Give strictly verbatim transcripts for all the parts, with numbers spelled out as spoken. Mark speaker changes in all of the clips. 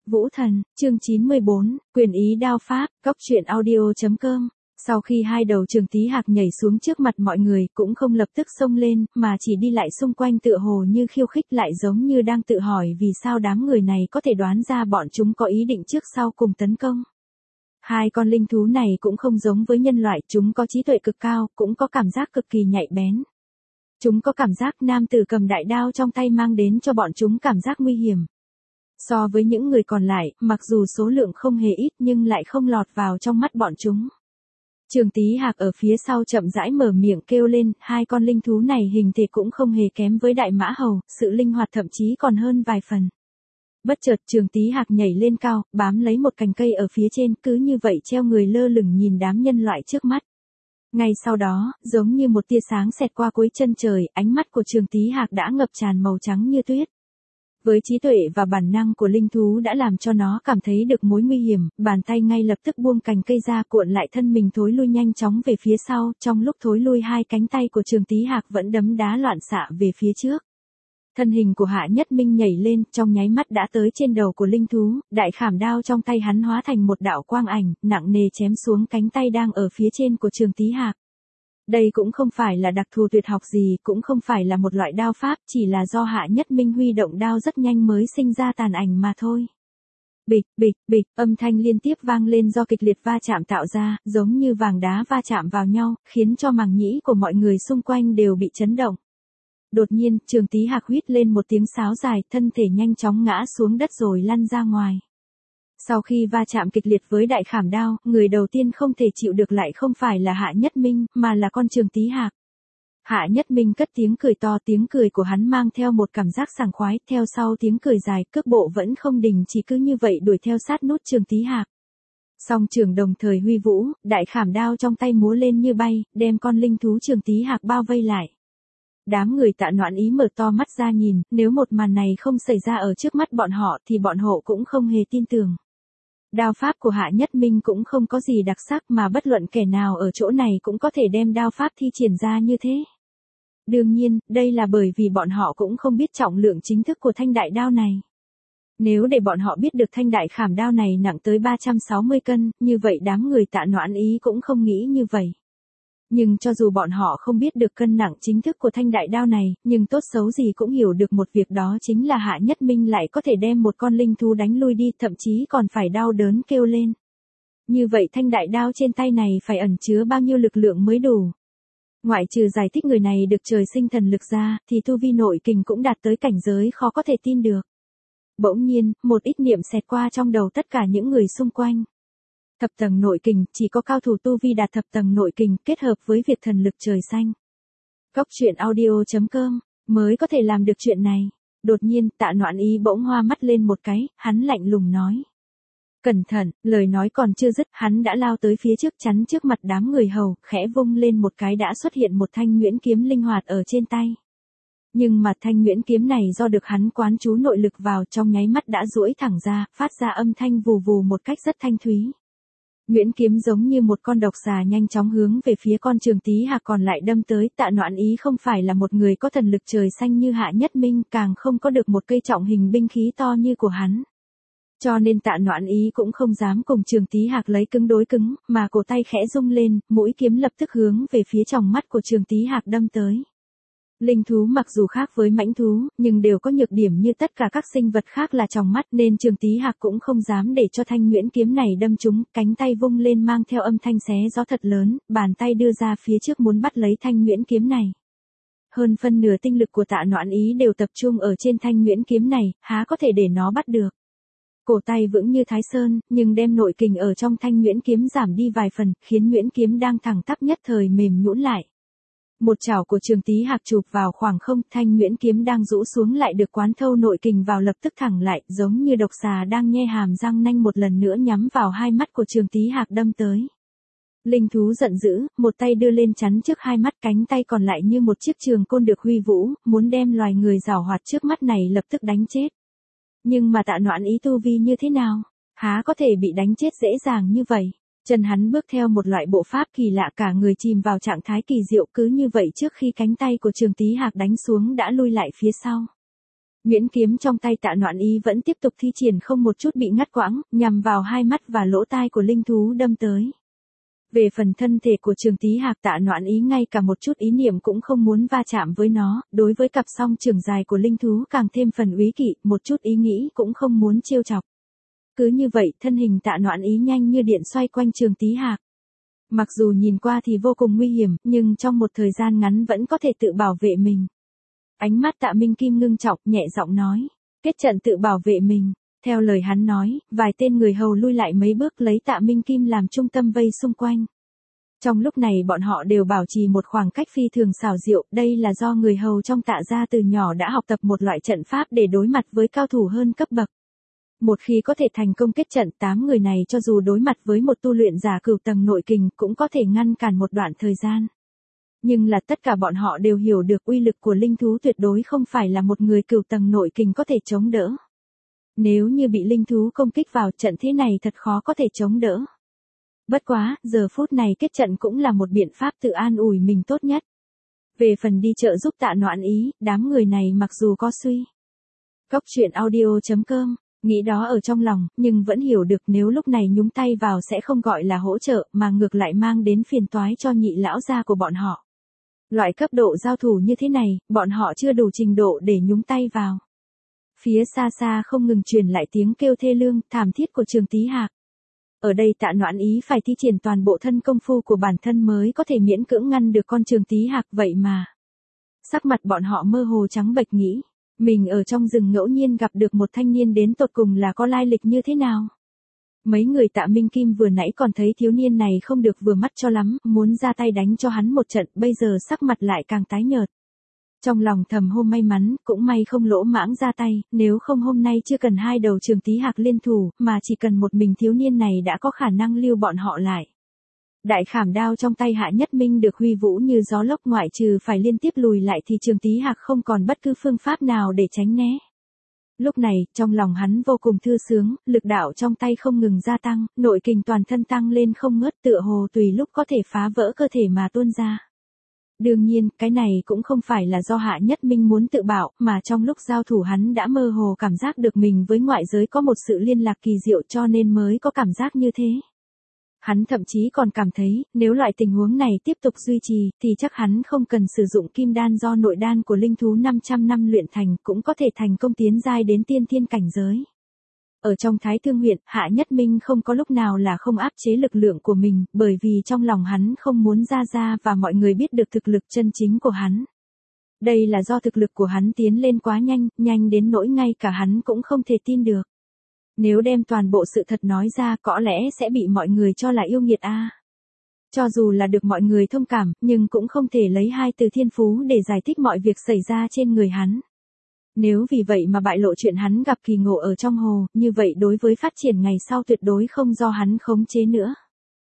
Speaker 1: Vũ Thần, chương chín mươi bốn, quyền ý đao pháp, cóc truyện audio.com. Sau khi hai đầu Trường Tý Hạc nhảy xuống trước mặt mọi người, cũng không lập tức xông lên, mà chỉ đi lại xung quanh tựa hồ như khiêu khích, lại giống như đang tự hỏi vì sao đám người này có thể đoán ra bọn chúng có ý định trước sau cùng tấn công. Hai con linh thú này cũng không giống với nhân loại, chúng có trí tuệ cực cao, cũng có cảm giác cực kỳ nhạy bén. Chúng có cảm giác nam tử cầm đại đao trong tay mang đến cho bọn chúng cảm giác nguy hiểm. So với những người còn lại, mặc dù số lượng không hề ít nhưng lại không lọt vào trong mắt bọn chúng. Trường Tý Hạc ở phía sau chậm rãi mở miệng kêu lên, hai con linh thú này hình thể cũng không hề kém với đại mã hầu, sự linh hoạt thậm chí còn hơn vài phần. Bất chợt Trường Tý Hạc nhảy lên cao, bám lấy một cành cây ở phía trên, cứ như vậy treo người lơ lửng nhìn đám nhân loại trước mắt. Ngay sau đó, giống như một tia sáng xẹt qua cuối chân trời, ánh mắt của Trường Tý Hạc đã ngập tràn màu trắng như tuyết. Với trí tuệ và bản năng của linh thú đã làm cho nó cảm thấy được mối nguy hiểm, bàn tay ngay lập tức buông cành cây ra, cuộn lại thân mình thối lui nhanh chóng về phía sau, trong lúc thối lui hai cánh tay của Trường Tý Hạc vẫn đấm đá loạn xạ về phía trước. Thân hình của Hạ Nhất Minh nhảy lên, trong nháy mắt đã tới trên đầu của linh thú, đại khảm đao trong tay hắn hóa thành một đạo quang ảnh, nặng nề chém xuống cánh tay đang ở phía trên của Trường Tý Hạc. Đây cũng không phải là đặc thù tuyệt học gì, cũng không phải là một loại đao pháp, chỉ là do Hạ Nhất Minh huy động đao rất nhanh mới sinh ra tàn ảnh mà thôi. Bịch, bịch, bịch, âm thanh liên tiếp vang lên do kịch liệt va chạm tạo ra, giống như vàng đá va chạm vào nhau, khiến cho màng nhĩ của mọi người xung quanh đều bị chấn động. Đột nhiên, Trường Tý Hạc huýt lên một tiếng sáo dài, thân thể nhanh chóng ngã xuống đất rồi lăn ra ngoài. Sau khi va chạm kịch liệt với đại khảm đao, người đầu tiên không thể chịu được lại không phải là Hạ Nhất Minh, mà là con Trường Tý Hạc. Hạ Nhất Minh cất tiếng cười to, tiếng cười của hắn mang theo một cảm giác sảng khoái, theo sau tiếng cười dài, cước bộ vẫn không đình chỉ, cứ như vậy đuổi theo sát nút Trường Tý Hạc. Song trường đồng thời huy vũ, đại khảm đao trong tay múa lên như bay, đem con linh thú Trường Tý Hạc bao vây lại. Đám người Tạ Noãn Ý mở to mắt ra nhìn, nếu một màn này không xảy ra ở trước mắt bọn họ thì bọn họ cũng không hề tin tưởng. Đao pháp của Hạ Nhất Minh cũng không có gì đặc sắc mà bất luận kẻ nào ở chỗ này cũng có thể đem đao pháp thi triển ra như thế. Đương nhiên, đây là bởi vì bọn họ cũng không biết trọng lượng chính thức của thanh đại đao này. Nếu để bọn họ biết được thanh đại khảm đao này nặng tới ba trăm sáu mươi cân, như vậy đám người Tạ Noãn Ý cũng không nghĩ như vậy. Nhưng cho dù bọn họ không biết được cân nặng chính thức của thanh đại đao này, nhưng tốt xấu gì cũng hiểu được một việc, đó chính là Hạ Nhất Minh lại có thể đem một con linh thú đánh lui đi, thậm chí còn phải đau đớn kêu lên. Như vậy thanh đại đao trên tay này phải ẩn chứa bao nhiêu lực lượng mới đủ? Ngoại trừ giải thích người này được trời sinh thần lực ra, thì tu vi nội kình cũng đạt tới cảnh giới khó có thể tin được. Bỗng nhiên, một ít niệm xẹt qua trong đầu tất cả những người xung quanh. Thập tầng nội kình, chỉ có cao thủ tu vi đạt thập tầng nội kình kết hợp với việc thần lực trời xanh. Cóc truyện audio.com mới có thể làm được chuyện này. Đột nhiên, Tạ Noãn Ý bỗng hoa mắt lên một cái, hắn lạnh lùng nói. Cẩn thận, lời nói còn chưa dứt, hắn đã lao tới phía trước chắn trước mặt đám người hầu, khẽ vung lên một cái đã xuất hiện một thanh nhuyễn kiếm linh hoạt ở trên tay. Nhưng mà thanh nhuyễn kiếm này do được hắn quán chú nội lực vào, trong nháy mắt đã duỗi thẳng ra, phát ra âm thanh vù vù một cách rất thanh thúy. Nhuyễn kiếm giống như một con độc xà nhanh chóng hướng về phía con Trường Tý Hạc còn lại đâm tới. Tạ Noãn Ý không phải là một người có thần lực trời xanh như Hạ Nhất Minh, càng không có được một cây trọng hình binh khí to như của hắn. Cho nên Tạ Noãn Ý cũng không dám cùng Trường Tý Hạc lấy cứng đối cứng, mà cổ tay khẽ rung lên, mũi kiếm lập tức hướng về phía tròng mắt của Trường Tý Hạc đâm tới. Linh thú mặc dù khác với mãnh thú, nhưng đều có nhược điểm như tất cả các sinh vật khác là tròng mắt, nên Trường Tý Hạc cũng không dám để cho thanh nhuyễn kiếm này đâm trúng, cánh tay vung lên mang theo âm thanh xé gió thật lớn, bàn tay đưa ra phía trước muốn bắt lấy thanh nhuyễn kiếm này. Hơn phân nửa tinh lực của Tạ Noãn Ý đều tập trung ở trên thanh nhuyễn kiếm này, há có thể để nó bắt được. Cổ tay vững như Thái Sơn, nhưng đem nội kình ở trong thanh nhuyễn kiếm giảm đi vài phần, khiến nhuyễn kiếm đang thẳng tắp nhất thời mềm nhũn lại. Một chảo của Trường Tý Hạc chụp vào khoảng không, thanh nhuyễn kiếm đang rũ xuống lại được quán thâu nội kình vào lập tức thẳng lại, giống như độc xà đang nhe hàm răng nanh một lần nữa nhắm vào hai mắt của Trường Tý Hạc đâm tới. Linh thú giận dữ, một tay đưa lên chắn trước hai mắt, cánh tay còn lại như một chiếc trường côn được huy vũ, muốn đem loài người giảo hoạt trước mắt này lập tức đánh chết. Nhưng mà Tạ Noãn Ý tu vi như thế nào? Há có thể bị đánh chết dễ dàng như vậy? Chân hắn bước theo một loại bộ pháp kỳ lạ, cả người chìm vào trạng thái kỳ diệu, cứ như vậy trước khi cánh tay của Trường Tý Hạc đánh xuống đã lui lại phía sau. Nhuyễn kiếm trong tay Tạ Noãn Ý vẫn tiếp tục thi triển không một chút bị ngắt quãng, nhằm vào hai mắt và lỗ tai của linh thú đâm tới. Về phần thân thể của Trường Tí Hạc, Tạ Noãn Ý ngay cả một chút ý niệm cũng không muốn va chạm với nó, đối với cặp song trường dài của linh thú càng thêm phần úy kỵ, một chút ý nghĩ cũng không muốn trêu chọc. Cứ như vậy, thân hình Tạ Noãn Ý nhanh như điện xoay quanh Trường Tí Hạc. Mặc dù nhìn qua thì vô cùng nguy hiểm, nhưng trong một thời gian ngắn vẫn có thể tự bảo vệ mình. Ánh mắt Tạ Minh Kim ngưng trọng, nhẹ giọng nói, kết trận tự bảo vệ mình. Theo lời hắn nói, vài tên người hầu lui lại mấy bước lấy Tạ Minh Kim làm trung tâm vây xung quanh. Trong lúc này bọn họ đều bảo trì một khoảng cách phi thường xảo diệu, đây là do người hầu trong Tạ gia từ nhỏ đã học tập một loại trận pháp để đối mặt với cao thủ hơn cấp bậc. Một khi có thể thành công kết trận, tám người này cho dù đối mặt với một tu luyện giả cửu tầng nội kình cũng có thể ngăn cản một đoạn thời gian. Nhưng là tất cả bọn họ đều hiểu được uy lực của linh thú tuyệt đối không phải là một người cửu tầng nội kình có thể chống đỡ. Nếu như bị linh thú công kích vào, trận thế này thật khó có thể chống đỡ. Bất quá, giờ phút này kết trận cũng là một biện pháp tự an ủi mình tốt nhất. Về phần đi trợ giúp Tạ Noãn Ý, đám người này mặc dù có suy. Cốc truyện audio chấm com, nghĩ đó ở trong lòng, nhưng vẫn hiểu được nếu lúc này nhúng tay vào sẽ không gọi là hỗ trợ, mà ngược lại mang đến phiền toái cho nhị lão gia của bọn họ. Loại cấp độ giao thủ như thế này, bọn họ chưa đủ trình độ để nhúng tay vào. Phía xa xa không ngừng truyền lại tiếng kêu thê lương, thảm thiết của Trường Tí Hạc. Ở đây Tạ Noãn Ý phải thi triển toàn bộ thân công phu của bản thân mới có thể miễn cưỡng ngăn được con Trường Tí Hạc vậy mà. Sắc mặt bọn họ mơ hồ trắng bệch nghĩ, mình ở trong rừng ngẫu nhiên gặp được một thanh niên đến tột cùng là có lai lịch như thế nào. Mấy người Tạ Minh Kim vừa nãy còn thấy thiếu niên này không được vừa mắt cho lắm, muốn ra tay đánh cho hắn một trận, bây giờ sắc mặt lại càng tái nhợt. Trong lòng thầm hô may mắn, cũng may không lỗ mãng ra tay, nếu không hôm nay chưa cần hai đầu Trường Tí Hạc liên thủ, mà chỉ cần một mình thiếu niên này đã có khả năng lưu bọn họ lại. Đại khảm đao trong tay Hạ Nhất Minh được huy vũ như gió lốc, ngoại trừ phải liên tiếp lùi lại thì Trường Tí Hạc không còn bất cứ phương pháp nào để tránh né. Lúc này, trong lòng hắn vô cùng thư sướng, lực đạo trong tay không ngừng gia tăng, nội kình toàn thân tăng lên không ngớt, tựa hồ tùy lúc có thể phá vỡ cơ thể mà tuôn ra. Đương nhiên, cái này cũng không phải là do Hạ Nhất Minh muốn tự bảo, mà trong lúc giao thủ hắn đã mơ hồ cảm giác được mình với ngoại giới có một sự liên lạc kỳ diệu cho nên mới có cảm giác như thế. Hắn thậm chí còn cảm thấy, nếu loại tình huống này tiếp tục duy trì, thì chắc hắn không cần sử dụng kim đan do nội đan của linh thú năm trăm năm luyện thành cũng có thể thành công tiến giai đến tiên thiên cảnh giới. Ở trong Thái Thương huyện, Hạ Nhất Minh không có lúc nào là không áp chế lực lượng của mình, bởi vì trong lòng hắn không muốn Gia Gia và mọi người biết được thực lực chân chính của hắn. Đây là do thực lực của hắn tiến lên quá nhanh, nhanh đến nỗi ngay cả hắn cũng không thể tin được. Nếu đem toàn bộ sự thật nói ra có lẽ sẽ bị mọi người cho là yêu nghiệt a. Cho dù là được mọi người thông cảm, nhưng cũng không thể lấy hai từ thiên phú để giải thích mọi việc xảy ra trên người hắn. Nếu vì vậy mà bại lộ chuyện hắn gặp kỳ ngộ ở trong hồ, như vậy đối với phát triển ngày sau tuyệt đối không do hắn khống chế nữa.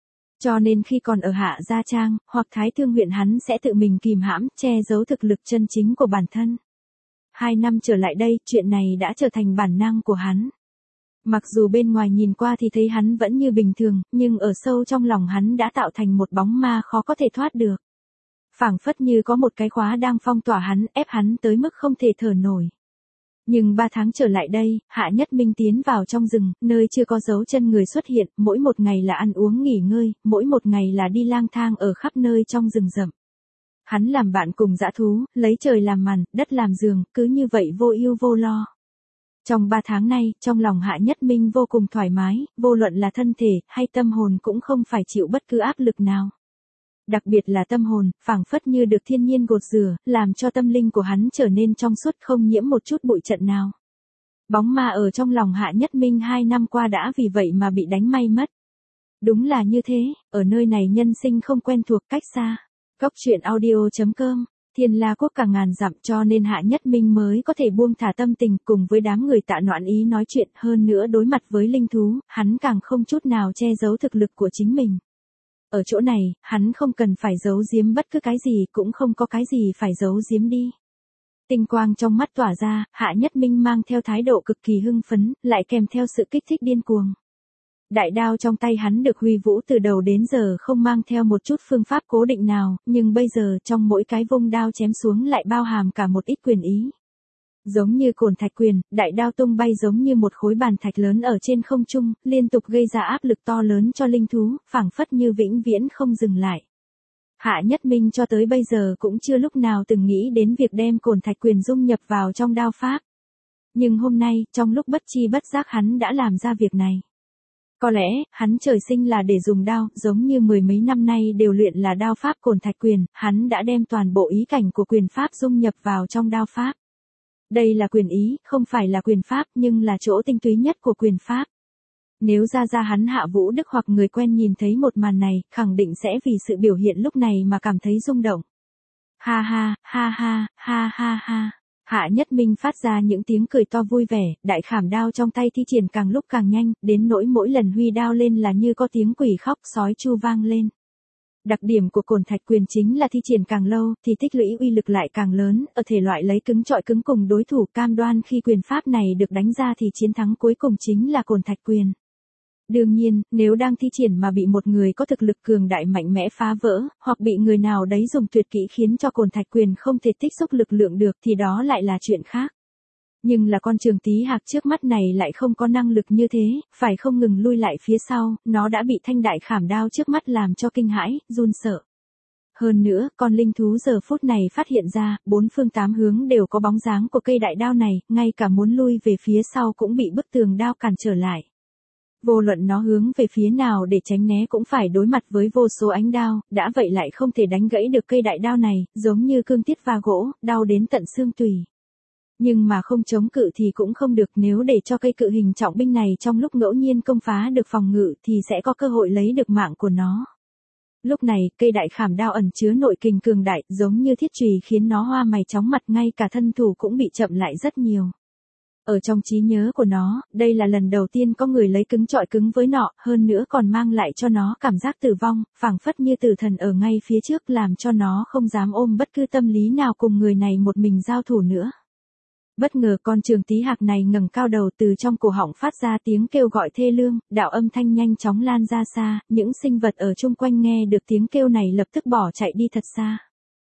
Speaker 1: Cho nên khi còn ở Hạ Gia Trang, hoặc Thái Thương huyện hắn sẽ tự mình kìm hãm, che giấu thực lực chân chính của bản thân. Hai năm trở lại đây, chuyện này đã trở thành bản năng của hắn. Mặc dù bên ngoài nhìn qua thì thấy hắn vẫn như bình thường, nhưng ở sâu trong lòng hắn đã tạo thành một bóng ma khó có thể thoát được. Phảng phất như có một cái khóa đang phong tỏa hắn, ép hắn tới mức không thể thở nổi. Nhưng ba tháng trở lại đây, Hạ Nhất Minh tiến vào trong rừng, nơi chưa có dấu chân người xuất hiện, mỗi một ngày là ăn uống nghỉ ngơi, mỗi một ngày là đi lang thang ở khắp nơi trong rừng rậm. Hắn làm bạn cùng dã thú, lấy trời làm màn, đất làm giường, cứ như vậy vô ưu vô lo. Trong ba tháng nay, trong lòng Hạ Nhất Minh vô cùng thoải mái, vô luận là thân thể, hay tâm hồn cũng không phải chịu bất cứ áp lực nào. Đặc biệt là tâm hồn, phảng phất như được thiên nhiên gột rửa, làm cho tâm linh của hắn trở nên trong suốt không nhiễm một chút bụi trần nào. Bóng ma ở trong lòng Hạ Nhất Minh hai năm qua đã vì vậy mà bị đánh may mất. Đúng là như thế, ở nơi này nhân sinh không quen thuộc, cách xa. Cốc truyện audio chấm com, Thiên La Quốc cả ngàn dặm, cho nên Hạ Nhất Minh mới có thể buông thả tâm tình cùng với đám người Tạ Noãn Ý nói chuyện, hơn nữa đối mặt với linh thú, hắn càng không chút nào che giấu thực lực của chính mình. Ở chỗ này, hắn không cần phải giấu giếm bất cứ cái gì, cũng không có cái gì phải giấu giếm đi. Tinh quang trong mắt tỏa ra, Hạ Nhất Minh mang theo thái độ cực kỳ hưng phấn, lại kèm theo sự kích thích điên cuồng. Đại đao trong tay hắn được huy vũ từ đầu đến giờ không mang theo một chút phương pháp cố định nào, nhưng bây giờ trong mỗi cái vung đao chém xuống lại bao hàm cả một ít quyền ý. Giống như cổn thạch quyền, đại đao tung bay giống như một khối bàn thạch lớn ở trên không trung, liên tục gây ra áp lực to lớn cho linh thú, phảng phất như vĩnh viễn không dừng lại. Hạ Nhất Minh cho tới bây giờ cũng chưa lúc nào từng nghĩ đến việc đem cổn thạch quyền dung nhập vào trong đao pháp. Nhưng hôm nay, trong lúc bất chi bất giác hắn đã làm ra việc này. Có lẽ, hắn trời sinh là để dùng đao, giống như mười mấy năm nay đều luyện là đao pháp cổn thạch quyền, hắn đã đem toàn bộ ý cảnh của quyền pháp dung nhập vào trong đao pháp. Đây là quyền ý, không phải là quyền pháp, nhưng là chỗ tinh túy nhất của quyền pháp. Nếu ra ra hắn Hạ Vũ Đức hoặc người quen nhìn thấy một màn này, khẳng định sẽ vì sự biểu hiện lúc này mà cảm thấy rung động. Ha ha, ha ha, ha ha ha. Hạ Nhất Minh phát ra những tiếng cười to vui vẻ, đại khảm đao trong tay thi triển càng lúc càng nhanh, đến nỗi mỗi lần huy đao lên là như có tiếng quỷ khóc sói chu vang lên. Đặc điểm của cổn thạch quyền chính là thi triển càng lâu, thì tích lũy uy lực lại càng lớn, ở thể loại lấy cứng trọi cứng cùng đối thủ, cam đoan khi quyền pháp này được đánh ra thì chiến thắng cuối cùng chính là cổn thạch quyền. Đương nhiên, nếu đang thi triển mà bị một người có thực lực cường đại mạnh mẽ phá vỡ, hoặc bị người nào đấy dùng tuyệt kỹ khiến cho cổn thạch quyền không thể tích xúc lực lượng được thì đó lại là chuyện khác. Nhưng là con Trường Tý Hạc trước mắt này lại không có năng lực như thế, phải không ngừng lui lại phía sau, nó đã bị thanh đại khảm đao trước mắt làm cho kinh hãi, run sợ. Hơn nữa, con linh thú giờ phút này phát hiện ra, bốn phương tám hướng đều có bóng dáng của cây đại đao này, ngay cả muốn lui về phía sau cũng bị bức tường đao cản trở lại. Vô luận nó hướng về phía nào để tránh né cũng phải đối mặt với vô số ánh đao, đã vậy lại không thể đánh gãy được cây đại đao này, giống như cương tiết va gỗ, đau đến tận xương tủy. Nhưng mà không chống cự thì cũng không được, nếu để cho cây cự hình trọng binh này trong lúc ngẫu nhiên công phá được phòng ngự thì sẽ có cơ hội lấy được mạng của nó. Lúc này, cây đại khảm đao ẩn chứa nội kình cường đại, giống như thiết chùy khiến nó hoa mày chóng mặt, ngay cả thân thủ cũng bị chậm lại rất nhiều. Ở trong trí nhớ của nó, đây là lần đầu tiên có người lấy cứng trọi cứng với nó, hơn nữa còn mang lại cho nó cảm giác tử vong, phảng phất như tử thần ở ngay phía trước, làm cho nó không dám ôm bất cứ tâm lý nào cùng người này một mình giao thủ nữa. Bất ngờ con Trường Tý Hạc này ngẩng cao đầu, từ trong cổ họng phát ra tiếng kêu gọi thê lương, đạo âm thanh nhanh chóng lan ra xa, những sinh vật ở chung quanh nghe được tiếng kêu này lập tức bỏ chạy đi thật xa.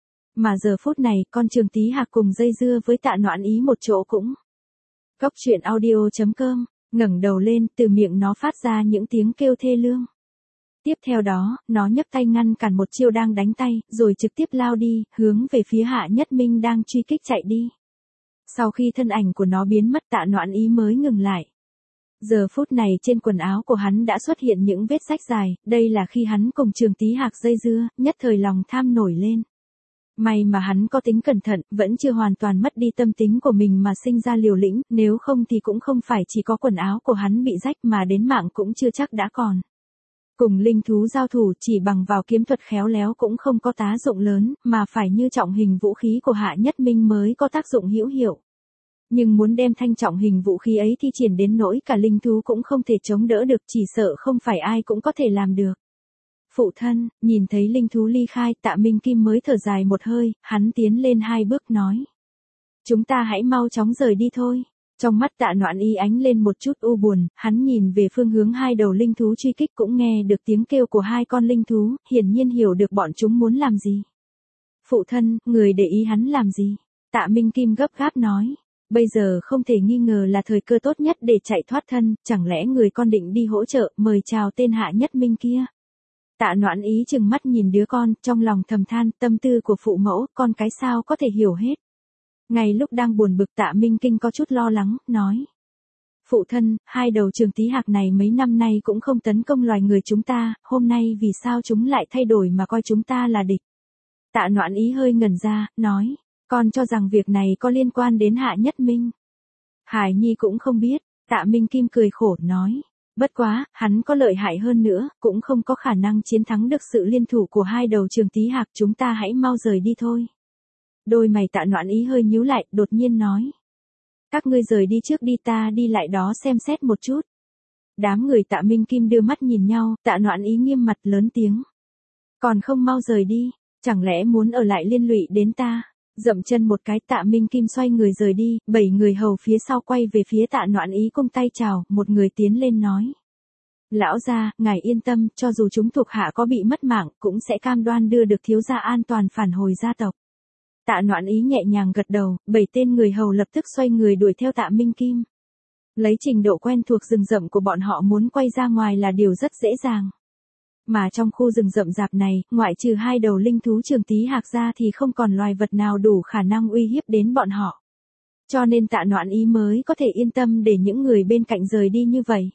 Speaker 1: Mà giờ phút này, con Trường Tý Hạc cùng dây dưa với Tạ Noãn Ý một chỗ cũng. Cốc truyện audio chấm com, ngẩng đầu lên, từ miệng nó phát ra những tiếng kêu thê lương. Tiếp theo đó, nó nhấc tay ngăn cản một chiêu đang đánh tay, rồi trực tiếp lao đi, hướng về phía Hạ Nhất Minh đang truy kích chạy đi. Sau khi thân ảnh của nó biến mất, Tạ Noãn Ý mới ngừng lại. Giờ phút này trên quần áo của hắn đã xuất hiện những vết rách dài, đây là khi hắn cùng Trường Tý Hạc dây dưa, nhất thời lòng tham nổi lên. May mà hắn có tính cẩn thận, vẫn chưa hoàn toàn mất đi tâm tính của mình mà sinh ra liều lĩnh, nếu không thì cũng không phải chỉ có quần áo của hắn bị rách mà đến mạng cũng chưa chắc đã còn. Cùng linh thú giao thủ chỉ bằng vào kiếm thuật khéo léo cũng không có tác dụng lớn, mà phải như trọng hình vũ khí của Hạ Nhất Minh mới có tác dụng hữu hiệu. Nhưng muốn đem thanh trọng hình vũ khí ấy thi triển đến nỗi cả linh thú cũng không thể chống đỡ được, chỉ sợ không phải ai cũng có thể làm được. Phụ thân, nhìn thấy linh thú ly khai, Tạ Minh Kim mới thở dài một hơi, hắn tiến lên hai bước nói. Chúng ta hãy mau chóng rời đi thôi. Trong mắt Tạ Noãn Ý ánh lên một chút u buồn, hắn nhìn về phương hướng hai đầu linh thú truy kích, cũng nghe được tiếng kêu của hai con linh thú, hiển nhiên hiểu được bọn chúng muốn làm gì. Phụ thân, người để ý hắn làm gì? Tạ Minh Kim gấp gáp nói. Bây giờ không thể nghi ngờ là thời cơ tốt nhất để chạy thoát thân, chẳng lẽ người con định đi hỗ trợ, mời chào tên Hạ Nhất Minh kia? Tạ Noãn Ý chừng mắt nhìn đứa con, trong lòng thầm than, tâm tư của phụ mẫu, con cái sao có thể hiểu hết. Ngay lúc đang buồn bực, Tạ Minh Kinh có chút lo lắng, nói. Phụ thân, hai đầu Trường Tý Hạc này mấy năm nay cũng không tấn công loài người chúng ta, hôm nay vì sao chúng lại thay đổi mà coi chúng ta là địch? Tạ Noãn Ý hơi ngẩn ra, nói. Con cho rằng việc này có liên quan đến Hạ Nhất Minh. Hải Nhi cũng không biết, Tạ Minh Kim cười khổ, nói. Bất quá, hắn có lợi hại hơn nữa, cũng không có khả năng chiến thắng được sự liên thủ của hai đầu Trường Tý Hạc, chúng ta hãy mau rời đi thôi. Đôi mày Tạ Noãn Ý hơi nhíu lại, đột nhiên nói. Các ngươi rời đi trước đi, ta đi lại đó xem xét một chút. Đám người Tạ Minh Kim đưa mắt nhìn nhau, Tạ Noãn Ý nghiêm mặt lớn tiếng. Còn không mau rời đi, chẳng lẽ muốn ở lại liên lụy đến ta? Dậm chân một cái, Tạ Minh Kim xoay người rời đi, bảy người hầu phía sau quay về phía Tạ Noãn Ý cung tay chào, một người tiến lên nói. Lão gia, ngài yên tâm, cho dù chúng thuộc hạ có bị mất mạng, cũng sẽ cam đoan đưa được thiếu gia an toàn phản hồi gia tộc. Tạ Noãn Ý nhẹ nhàng gật đầu, bảy tên người hầu lập tức xoay người đuổi theo Tạ Minh Kim. Lấy trình độ quen thuộc rừng rậm của bọn họ muốn quay ra ngoài là điều rất dễ dàng. Mà trong khu rừng rậm rạp này, ngoại trừ hai đầu linh thú Trường Tý Hạc ra thì không còn loài vật nào đủ khả năng uy hiếp đến bọn họ. Cho nên Tạ Noãn Ý mới có thể yên tâm để những người bên cạnh rời đi như vậy.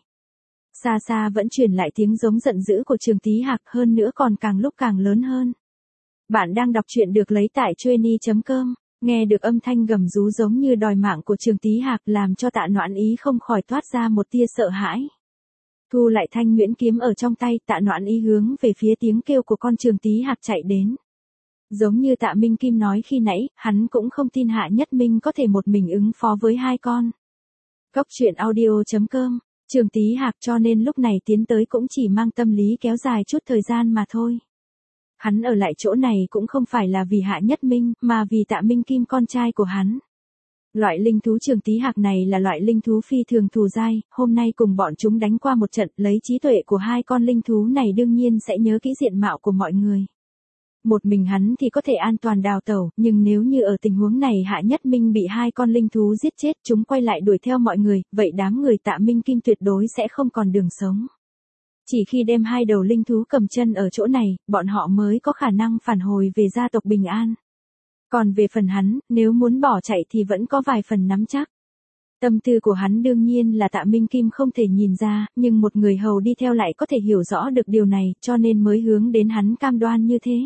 Speaker 1: Xa xa vẫn truyền lại tiếng giống giận dữ của Trường Tý Hạc, hơn nữa còn càng lúc càng lớn hơn. Bạn đang đọc truyện được lấy tại chueny chấm com, nghe được âm thanh gầm rú giống như đòi mạng của Trường Tý Hạc làm cho Tạ Noãn Ý không khỏi toát ra một tia sợ hãi. Thu lại thanh nhuyễn kiếm ở trong tay, Tạ Noãn Ý hướng về phía tiếng kêu của con Trường Tý Hạc chạy đến. Giống như Tạ Minh Kim nói khi nãy, hắn cũng không tin Hạ Nhất Minh có thể một mình ứng phó với hai con. Cốc truyện audio chấm com, Trường Tý Hạc cho nên lúc này tiến tới cũng chỉ mang tâm lý kéo dài chút thời gian mà thôi. Hắn ở lại chỗ này cũng không phải là vì Hạ Nhất Minh, mà vì Tạ Minh Kim con trai của hắn. Loại linh thú Trường Tý Hạc này là loại linh thú phi thường thù dai, hôm nay cùng bọn chúng đánh qua một trận, lấy trí tuệ của hai con linh thú này đương nhiên sẽ nhớ kỹ diện mạo của mọi người. Một mình hắn thì có thể an toàn đào tẩu, nhưng nếu như ở tình huống này Hạ Nhất Minh bị hai con linh thú giết chết, chúng quay lại đuổi theo mọi người, vậy đám người Tạ Minh Kim tuyệt đối sẽ không còn đường sống. Chỉ khi đem hai đầu linh thú cầm chân ở chỗ này, bọn họ mới có khả năng phản hồi về gia tộc bình an. Còn về phần hắn, nếu muốn bỏ chạy thì vẫn có vài phần nắm chắc. Tâm tư của hắn đương nhiên là Tạ Minh Kim không thể nhìn ra, nhưng một người hầu đi theo lại có thể hiểu rõ được điều này, cho nên mới hướng đến hắn cam đoan như thế.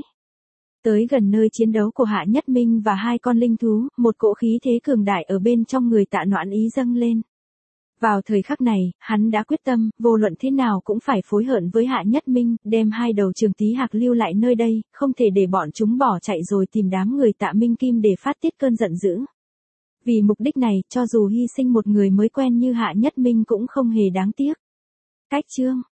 Speaker 1: Tới gần nơi chiến đấu của Hạ Nhất Minh và hai con linh thú, một cỗ khí thế cường đại ở bên trong người Tạ Noãn Ý dâng lên. Vào thời khắc này, hắn đã quyết tâm, vô luận thế nào cũng phải phối hợp với Hạ Nhất Minh, đem hai đầu Trường Tý Hạc lưu lại nơi đây, không thể để bọn chúng bỏ chạy rồi tìm đám người Tạ Minh Kim để phát tiết cơn giận dữ. Vì mục đích này, cho dù hy sinh một người mới quen như Hạ Nhất Minh cũng không hề đáng tiếc. Cách chương